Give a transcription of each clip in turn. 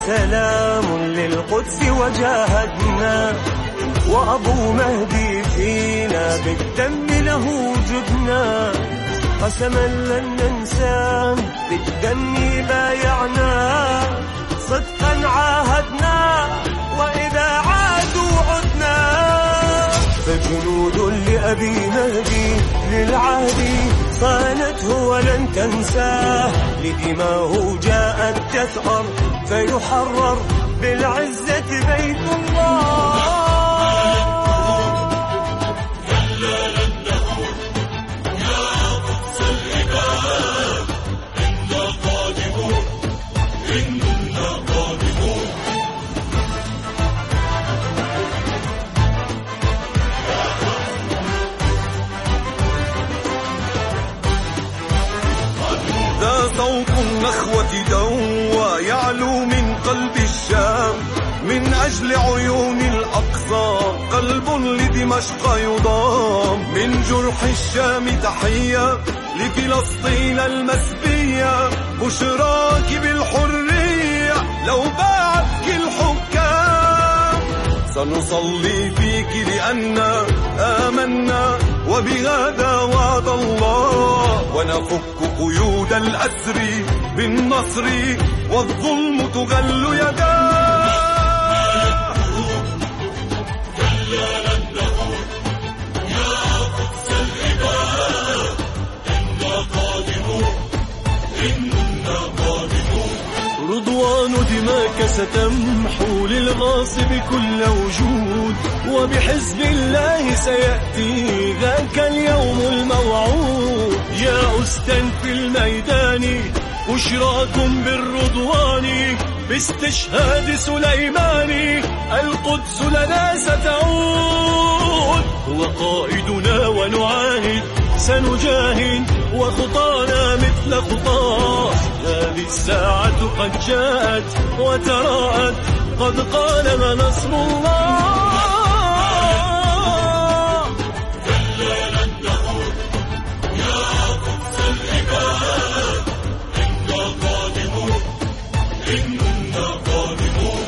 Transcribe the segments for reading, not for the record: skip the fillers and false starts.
سلام للقدس وجاهدنا، وأبو مهدي فينا بالدم له جدنا، قسما لن ننساه بالدم بايعنا، صدقا عاهدنا وإذا عادوا عدنا. فجنود لأبي مهدي للعادي صانته ولن تنساه، لدماه جاءت تثأر فيحرر بالعزة بيت الله. صوت النخوة دوى يعلو من قلب الشام، من أجل عيون الأقصى قلب لدمشق يضام، من جرح الشام تحية لفلسطين المسبية، بشراك بالحرية لو باعتك الحكام. سنصلي فيك لأننا آمنا وبهذا وعد الله، ونفك قيود الأسر بالنصر والظلم تغل يداه. كلا لن نعود يا قدس العباد، إنا قادمون إنا قادمون. رضوان دماك ستمحو للغاصب كل وجود، وبحزب الله سيأتي ذاك اليوم الموعود. يا أستا في الميدان بشراكم بالرضوان، باستشهاد سليمان القدس لنا ستعود. هو قائدنا ونعاهد سنجاهد وخطانا مثل خطاه، هذه الساعة قد جاءت وتراءت قد قالها نصر الله. كلا لن نعود يا قدس العباد، إنا قادمون إنا قادمون.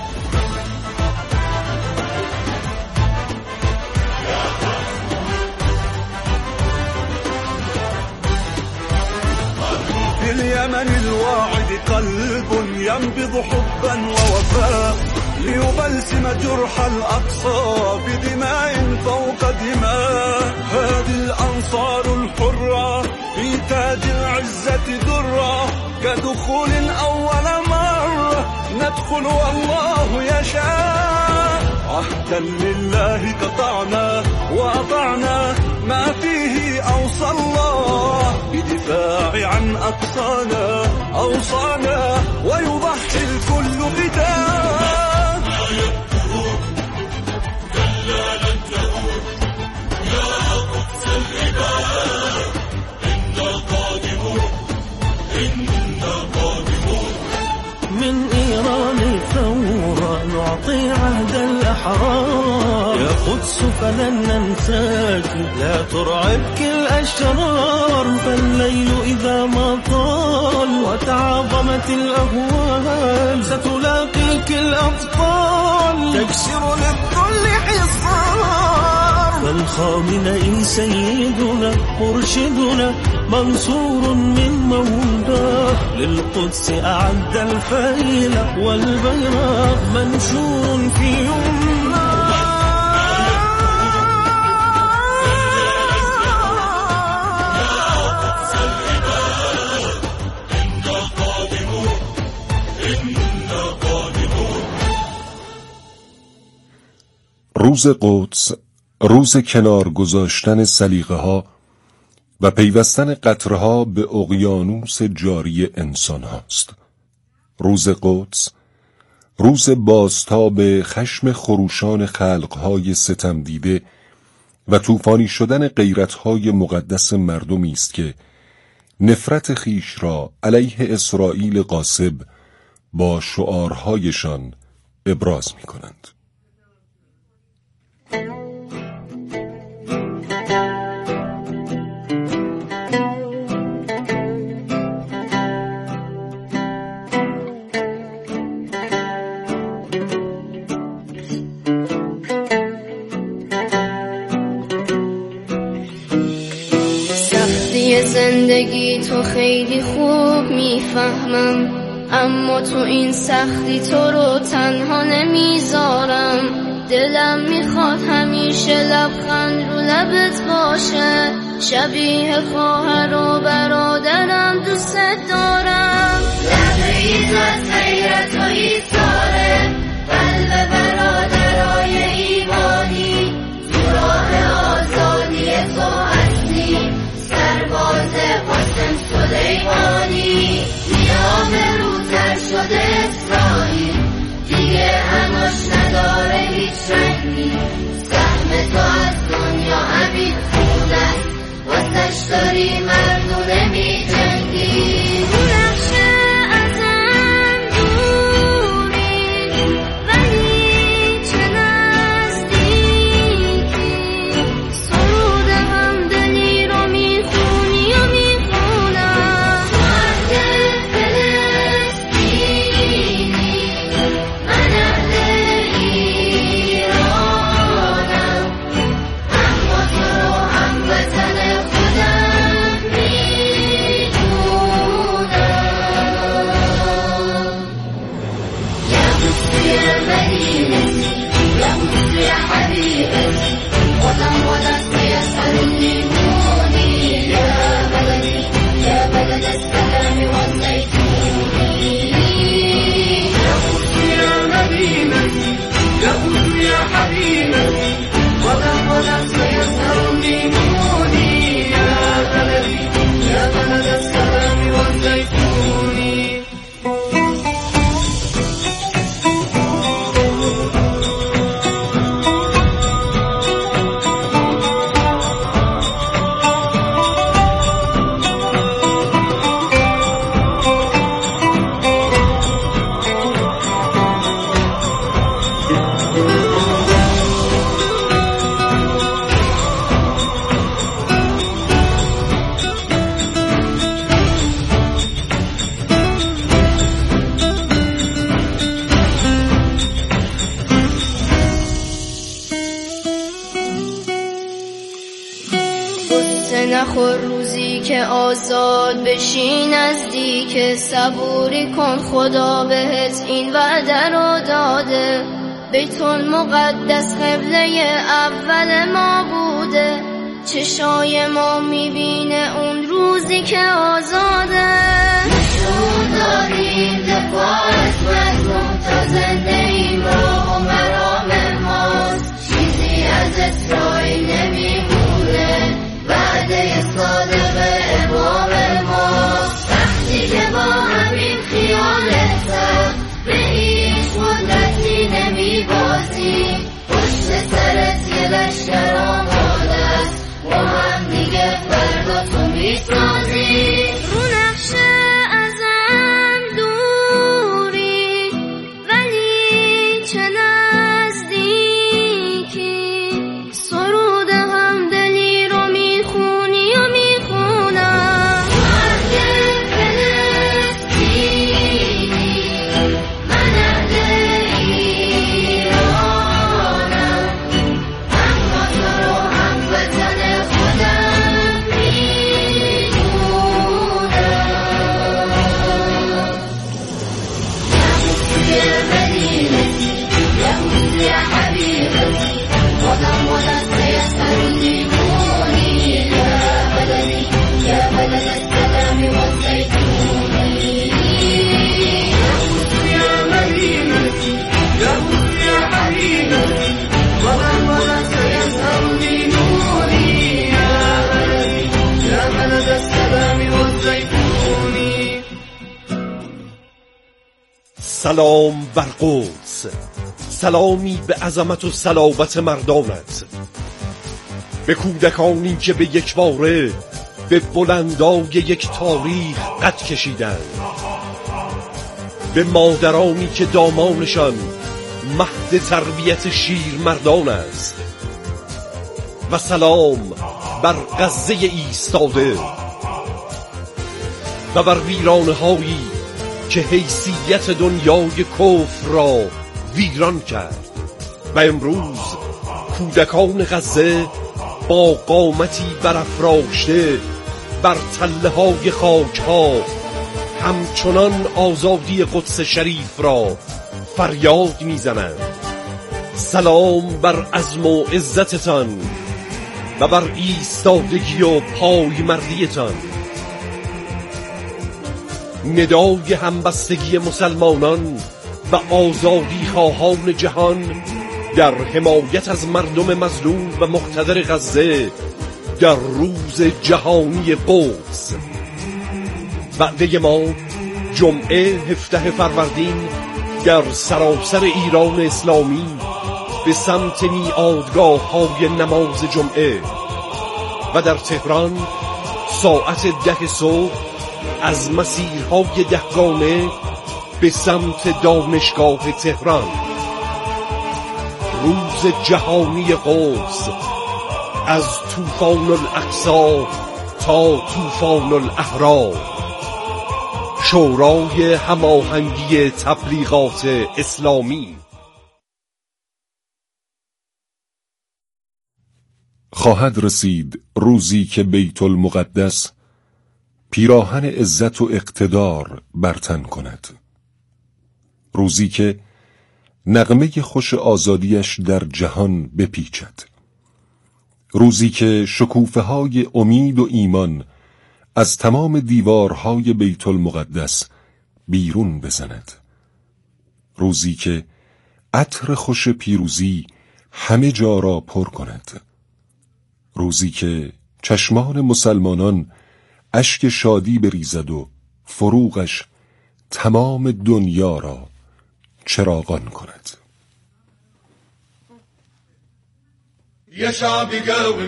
في اليمن الواعد قلب ينبض حبا ووفاء، ليبلسم جرح الأقصى بدماء فوق دماء. هذه الأنصار الحرة في تاج العزة درة، كدخول أول مرة ندخل والله يشاء. عهدا لله قطعنا وأطعنا ما فيه أوصى الله، بدفاع عن أقصانا أوصانا ويضحي الكل فداء. كلا لن تعود يا قدس العباد، إنا قادمون إنا قادمون. من إيران الثورة نعطي عهد الأحرار، يا قدس فلن ننساك لا ترعبك الأشرار. فالليل إذا ما طال وتعاظمت الأهوال، ستلاقيك الأطفال تكسر للكل حصار. فالخامنئي سيدنا مرشدنا منصور من مولاه، للقدس أعد الفيل والبيراق منشور في يمناه. روز قدس روز کنار گذاشتن سلیقه ها و پیوستن قطره ها به اقیانوس جاری انسان هاست. روز قدس روز بازتاب خشم خروشان خلقهای ستم دیده و طوفانی شدن غیرتهای مقدس مردمی است که نفرت خیش را علیه اسرائیل غاصب با شعارهایشان ابراز می کنند. زندگی تو خیلی خوب میفهمم، اما تو این سختی تو رو تنها نمیذارم. دلم میخواد همیشه لبخند رو لبت باشه، شبیه خواهر و برادرم دوست دارم. لبریز از غیرت و ایثاره، قلب برادرای ایمانی، تو راه آزادی تو هستی، سرباز قاسم سلیمانی. نیام روتر شده اسرائیل، دیگه هماش نداره هیچ رنگی، سهم تو از دنیا همین خونه، واسش داری مردونه می جنگی. نخور روزی که آزاد بشی نزدیک، صبوری کن خدا بهت این وعده رو داده. بیت المقدس قبله اول ما بوده، چشای ما میبینه اون روزی که آزاده. نشون داریم دفاع از مظلوم تا زنده این راه و مرام ماست، چیزی از اسرائیل نمیمونه، وعده صادق امام ماست. وقتی که با همین خیالت به هیچ قدرتی نمیبازیم، پشت سرت یه لشکر آماده است، با هم دیگه فردا تو میسازیم. رو نقشه ازم دوری ولی چه نزدیکی، سرود همدلی رو میخونی و میخونم. مرگ فلسطینی، من اهل ایرانم، اما تو رو هم وطن خودم میدونم. یهودی مدینتی، یهودی حبیبتی، خودم ولد میسر لیمونی، یا بلدی یا بلد السلام والزيتوني. يهودي يا مدينتي، يهودي يا حبيبتي، وضمنت يسهرني نوري، يا بلدي يا بلد السلام والزيتون. سلام بر قدس، سلامی به عظمت و صلابت مردانت، به کودکانی که به یک باره به بلندای یک تاریخ قد کشیدند، به مادرانی که دامانشان مهد تربیت شیرمردان است، و سلام بر غزه ایستاده و بر ویرانه‌هایی که حیثیت دنیای کفر را ویران کرد. و امروز کودکان غزه با قامتی برافراشته بر تله های خاک ها همچنان آزادی قدس شریف را فریاد میزنند. سلام بر عزم و عزتتان و بر ایستادگی و پایمردیتان. ندای همبستگی مسلمانان و آزادی خواهان جهان در حمایت از مردم مظلوم و مقتدر غزه در روز جهانی قدس. وعده ما جمعه 17 فروردین در سراسر ایران اسلامی به سمت میعادگاه های نماز جمعه و در تهران ساعت 10 صبح از مسیرهای دهگانه به سمت دانشگاه تهران. روز جهانی قدس، از طوفان الاقصی تا طوفان الاحرار. شورای هماهنگی تبلیغات اسلامی. خواهد رسید روزی که بیت المقدس پیراهن عزت و اقتدار برتن کند، روزی که نغمه خوش آزادیش در جهان بپیچد، روزی که شکوفه های امید و ایمان از تمام دیوارهای بیت المقدس بیرون بزند، روزی که عطر خوش پیروزی همه جا را پر کند، روزی که چشمان مسلمانان اشک شادی بریزد و فروغش تمام دنیا را چراغان کند. يا شعبي قاوم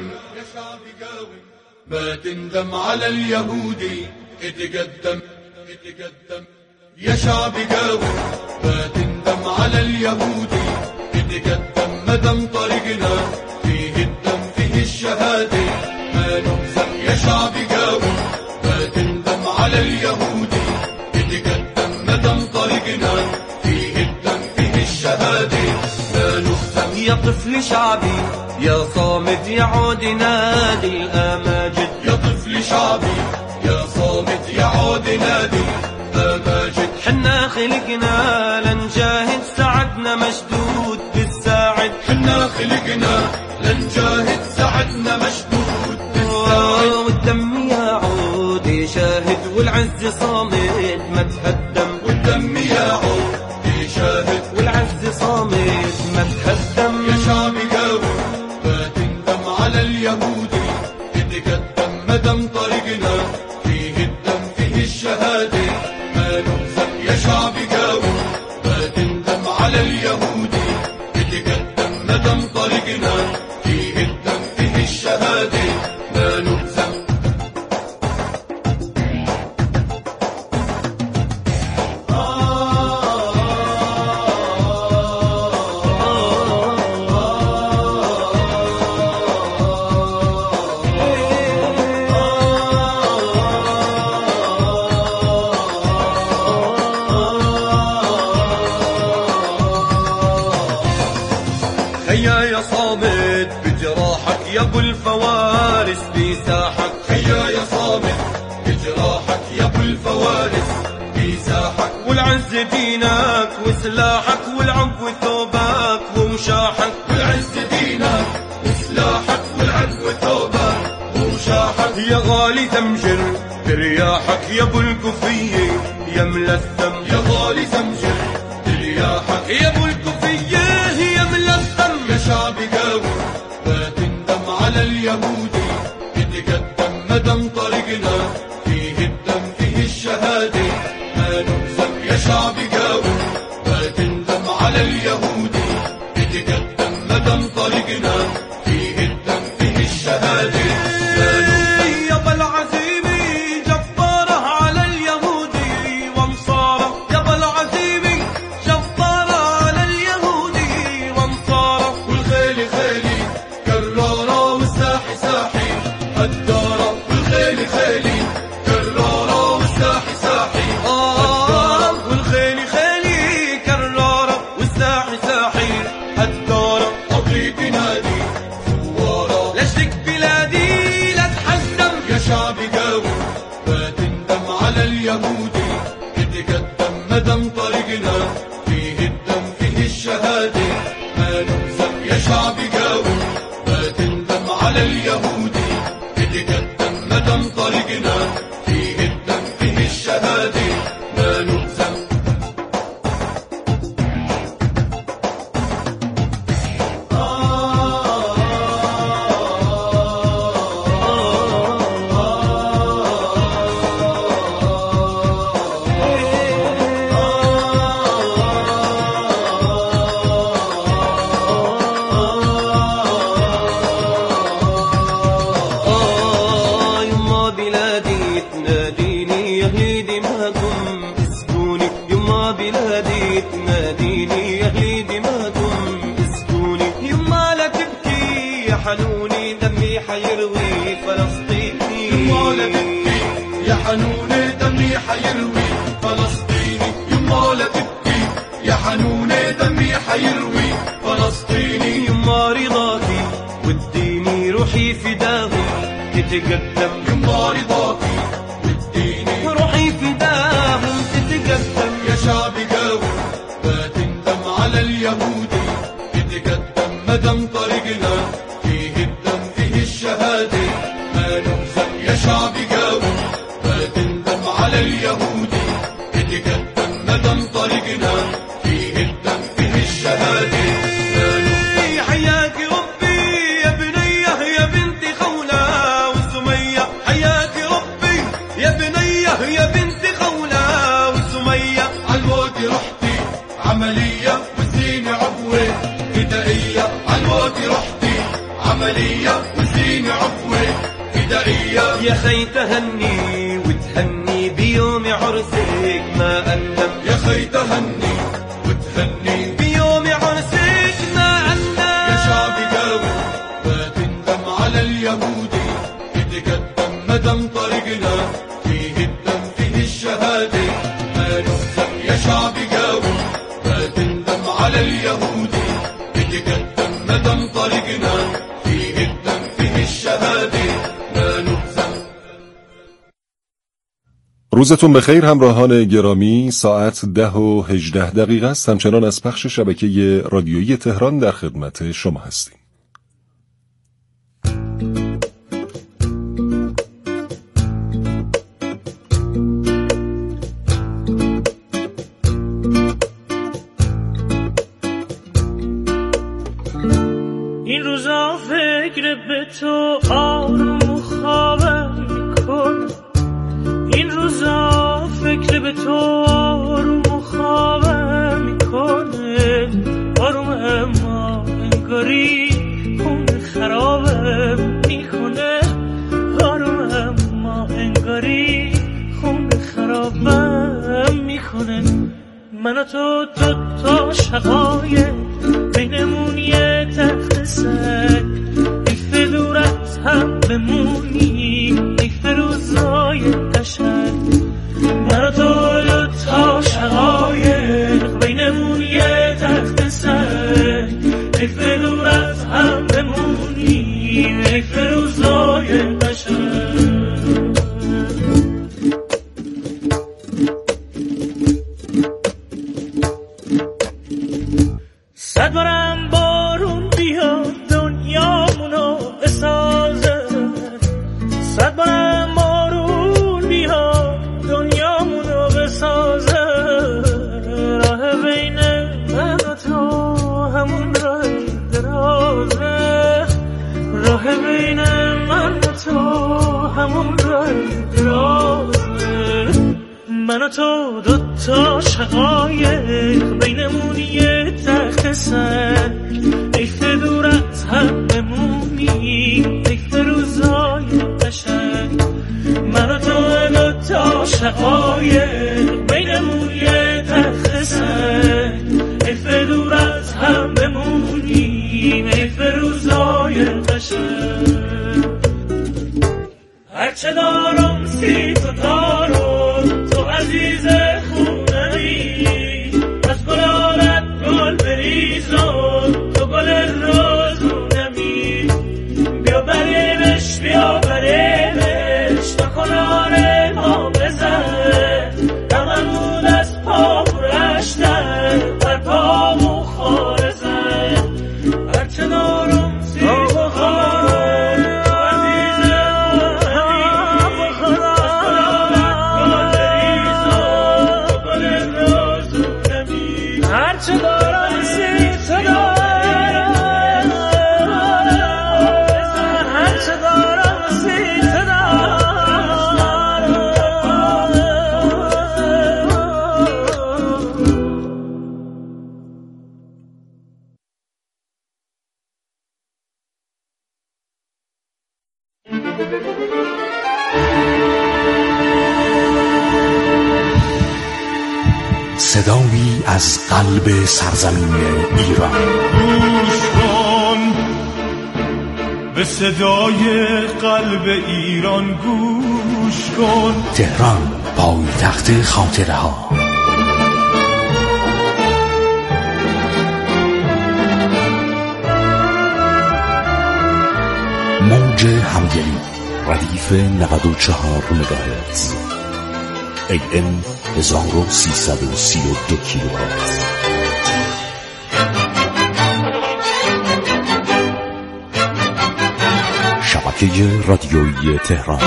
ما تندم على اليهودي اتقدم يا شعبي قاوم ما تندم على اليهودي اتقدم مدام طريقنا فيه الدم فيه الشهادة ما نهزم يا شعبي قاوم ما تندم على اليهودي اتقدم مدام طريقنا فيه الدم فيه الشهادة ما نهزم. يا طفل شعبي يا صامت يعود نادي الأماجد. يا طفل شعبي يا صامت يعود نادي الأماجد. حنا خلقنا لنجاهد سعدنا مشدود بالساعد. حنا خلقنا لنجاهد سعدنا مشدود بالساعد. والدم يعود يشاهد والعز صامت ما تهدم. والدم يعود يشاهد والعز صامت ما تهدم. يا شعبي قاوم ما تندم على اليهودي اتقدم مدام طريقنا فيه الدم فيه الشهادة ما نهزم. يا شعبي قاوم ما تندم على اليهودي اتقدم مدام طريقنا فيه الدم فيه الشهادة ما نهزم. هيا يا صامت بجراحك يا ابو الفوارس بساحك. هيا يا صامت بجراحك يا ابو الفوارس بساحك. والعز دينك وسلاحك والعفو ثوبك ومشاحك. والعز دينك وسلاحك والعفو ثوبك ومشاحك. يا غالي زمجر برياحك يا ابو الكوفية يا ملثم. يا غالي زمجر برياحك يا ابو الكوفية يا ملثم. يا شعبي قاوم ما تندم على اليهودي اتقدم مدام طريقنا فيه الدم فيه الشهادة ما نهزم. يا شعبي قاوم ما تندم على اليهودي اتقدم مدام طريقنا فيه الدم فيه الشهادة ما نهزم. يا العزيمي جباره على اليهودي وانصاره. يا العزيمي جباره على اليهودي وانصاره. والخيل خيلي كرارة والساحي ساحي هدارة. والخيل خيلي كرارة والساحي ساحي هدارة. والخيل خيلي كرارة والساحي ساحي هدارة. طبلي بنادي فيه الدم فيه الشهادة ما نلزم يا شعبي قاوم ما تندم على اليهودي اتقدم مدام طريقنا فيه الدم فيه الشهادة ما نلزم حنوني دمي حيروي فلسطيني يما لا تبكي يا حنوني دمي حيروي فلسطيني يما لا تبكي يا حنوني دمي حيروي فلسطيني يما رضاكي واديني روحي فداهم تتقدم يما رضاكي واديني روحي فداهم تتقدم يا شعبي قاوم لا تندم على اليهودي تتقدم مدام طريقنا فيه الدم فيه الشهادة ما نلزم يا شعبي قاوم لا تندم على اليهودي تتقدم مدام طريقنا فيه الدم فيه الشهادة ما نلزم حياك ربي يا بنيه يا بنت خولة وسمية حياك ربي يا بنيه يا بنت خولة وسمية عالموت رحتي عملية وزينة عفوة فدائية عالموت رحتي عملية وزينة عفوة فدائية يا خي تهني وتهني بيوم عرسك ما أندم يا خي تهني وتهني بيوم عرسك ما أندم يا شعبي قاوم لا تندم على اليهودي تتقدم مدام طريقنا فيه الدم فيه الشهادة ما نلزم يا شعبي قاوم لا تندم على اليهودي تتقدم مدام طريقنا فيه الدم فيه الشهادة ما نلزم. روزتون بخیر همراهان گرامی، ساعت 10:18 است. همچنان از پخش شبکه رادیویی تهران در خدمت شما هستیم. این روزا فکر به تو آروم و خوابم میکنه این روزا فکر به تو آروم و خوابم میکنه آروم اما انگاری خونه خرابم میکنه آروم اما انگاری خونه خرابم میکنه من و تو دوتا شقایق بینمون یه تخت سگ ایف دور از هم بمونی ایف روزای قشنگ من و تو دوتا شقایق بینمون یه تخت سگ ایف دور از هم بمونی ایف روزای قشنگ صد بارم بارون بیاد دنیامونو بسازه صد بارم بارون بیاد دنیامونو بسازه راه بین من و تو همون راه درازه راه بین من و تو همون راه درازه من و تو دوتا شقایق بینمون یه تخت سگ ایف دور از هم بمونی ایف روزای قشنگ من و تو دوتا شقایق بینمون یه تخت سگ ایف دور از هم بمونی ایف روزای قشنگ هرچه دارم سی تو دارم تو عزیز خونه‌ای از گلاره هرچه دارم سی تو دارم، هرچه دارم سی تو دارم. صدایی از قلب سرزمین ایران. گوش کن به صدای قلب ایران، گوش کن. تهران، پایتخت خاطره ها. موج همدلی، ردیف 94 مگاهرتز، AM 1332 کیلوهرتز. شبکه رادیویی تهران.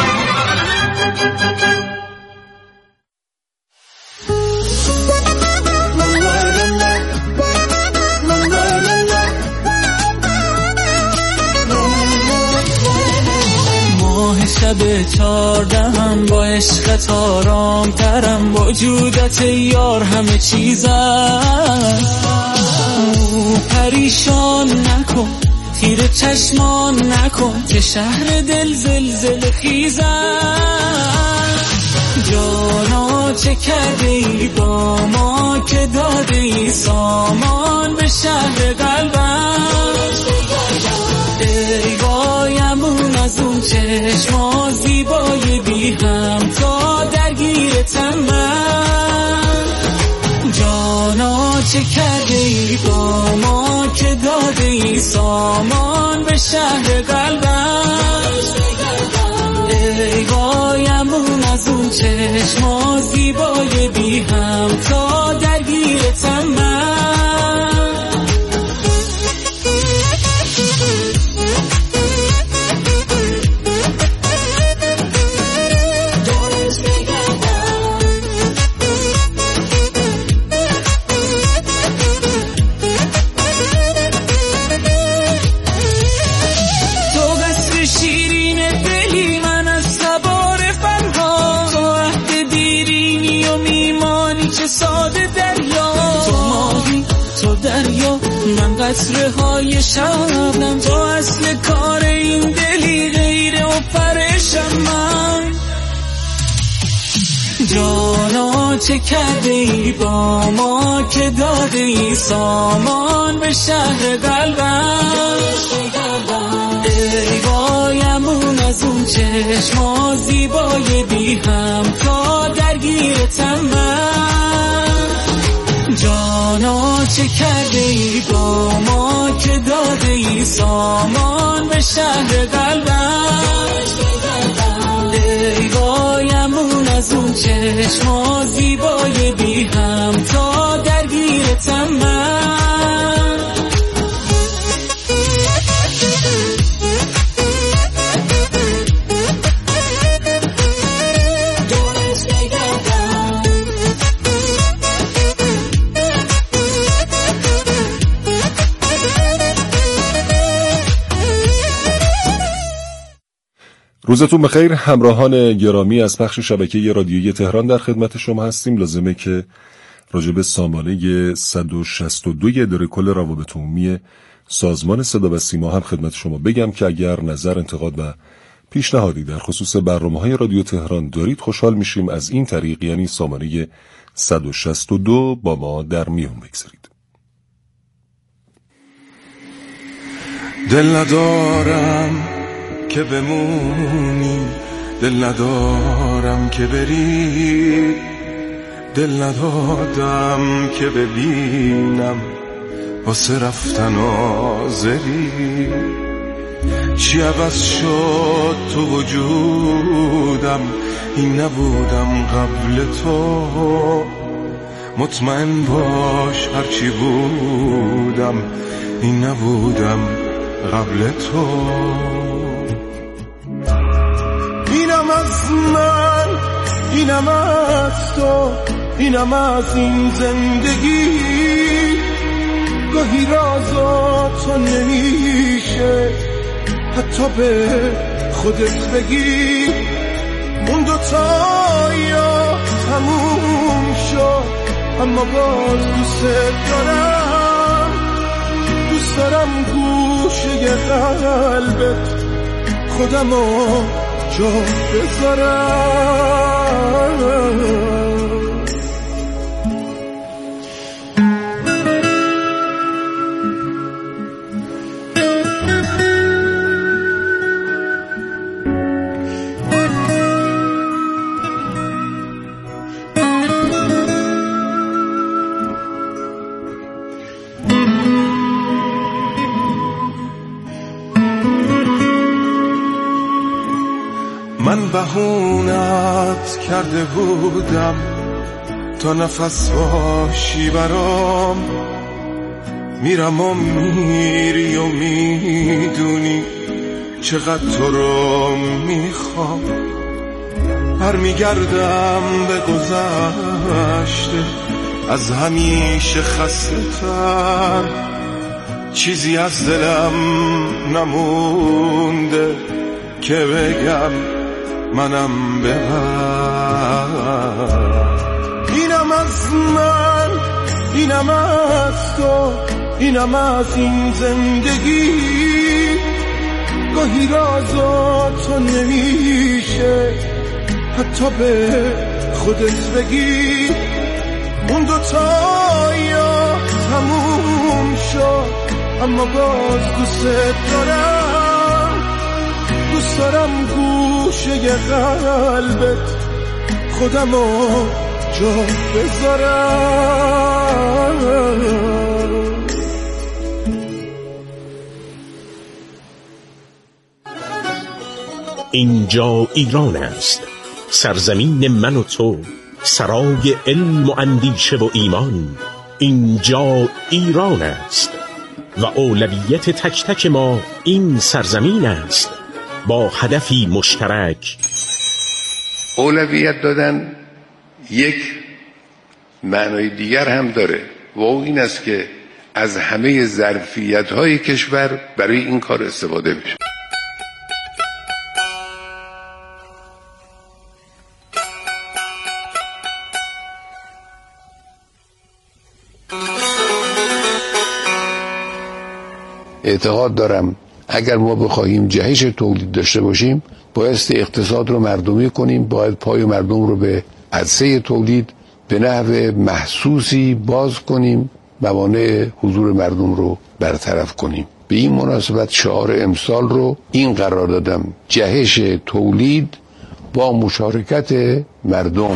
شب 14 با عشقت آرام ترم، وجودت یار همه چیزم. پریشان نکن، تیر چشمان نکن، که شهر دل زلزله خیزم. جانا چه کرده ای با ما که داده ای سامان به شهر قلبم. ای وایمون از اون چشما زیبای بی هم تا درگیرتم من. جانا چه کرده ای با ما که داده ای سامان به شهر قلبم. ای وایمون از اون چشما زیبای بی هم تا درگیرتم من. قطره های شبنم، تو اصل کار این دلی غیر و پرشم من. جانا چه کرده ای با ما که داده ای سامان به شهر قلبم. ای وایمون از اون چشما زیبای بی هم تا درگیرتم من. جانا چه کرده ای با ما که داده ای سامان به شهر قلبم. ای وایمون از اون چشما زیبای بی هم تا درگیرتم من. روزتون بخیر همراهان گرامی از پخش شبکه رادیویی تهران در خدمت شما هستیم. لازمه که راجب سامانه 162 اداره کل روابط عمومی سازمان صدا و سیما هم خدمت شما بگم که اگر نظر، انتقاد و پیشنهادی در خصوص برنامه‌های رادیو تهران دارید خوشحال میشیم از این طریق، یعنی سامانه 162 با ما در میون بگذارید. دل ندارم که بمونی، دل ندارم که بری، دل ندادم که ببینم واسه رفتن آزری. چی عوض شد تو وجودم، این نبودم قبل تو. مطمئن باش هرچی بودم، این نبودم قبل تو. اینم از من، اینم از تو، اینم از این زندگی. گاهی رازاتو نمیشه حتی به خودت بگی اون دوتا یا تموم شد اما باز دوست دارم گوشه قلبت خودمو جا بذارم. من بهونت کرده بودم تا نفس باشی برام، میرم و میری و میدونی چقدر تو رو میخوام. برمیگردم به گذشته از همیشه خسته‌تر، چیزی از دلم نمونده که بگم منم ببر. اینم از من، اینم از تو، اینم از این زندگی. گاهی رازاتو نمیشه حتی به خودت بگی اون دوتا یا تموم شد اما باز دوست دارم گوشه قلبت خودمو جا بذارم. اینجا ایران است، سرزمین من و تو، سرای علم و اندیشه و ایمان. اینجا ایران است و اولویت تک تک ما این سرزمین است، با هدفی مشترک. اولویت دادن یک معنای دیگر هم داره و این است که از همه ظرفیت‌های کشور برای این کار استفاده بشه. اعتقاد دارم اگر ما بخواهیم جهش تولید داشته باشیم بایستی اقتصاد رو مردمی کنیم، باید پای مردم رو به عرصه تولید به نحو محسوسی باز کنیم، موانع حضور مردم رو برطرف کنیم. به این مناسبت شعار امسال رو این قرار دادم: جهش تولید با مشارکت مردم.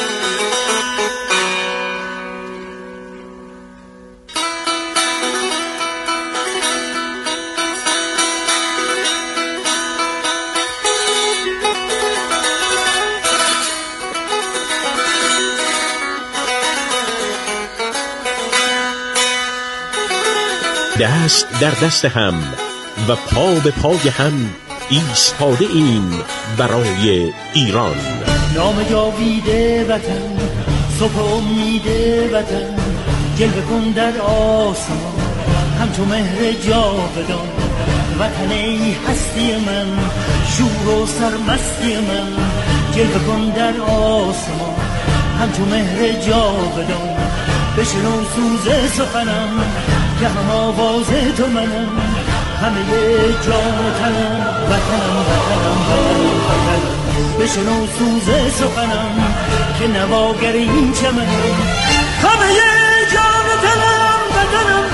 دست در دست هم و پا به پای هم ایستاده ایم برای ایران. نام جاویده وطن، صبح امید وطن، جلوه کن در آسمان همچو مهر جاودان. وطن ای هستی من، شور و سرمستی من، جلوه کن در آسمان همچو مهر جاودان. بشنو سوز سخنم که هم آواز تو منم، همه جان و تنم، وطنم وطنم وطنم وطنم. بشنو سوز سخنم که نواگر این چمنم، همه جان و تنم، وطنم